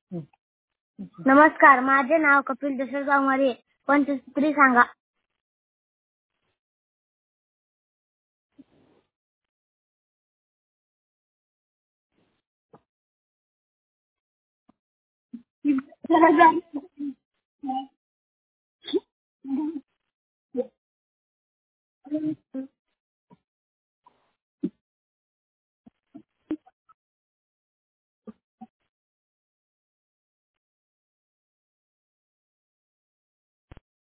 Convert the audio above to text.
नमस्कार, माझे नाव कपिल दशरथ वाघमारे. पंचसूत्री सांगा.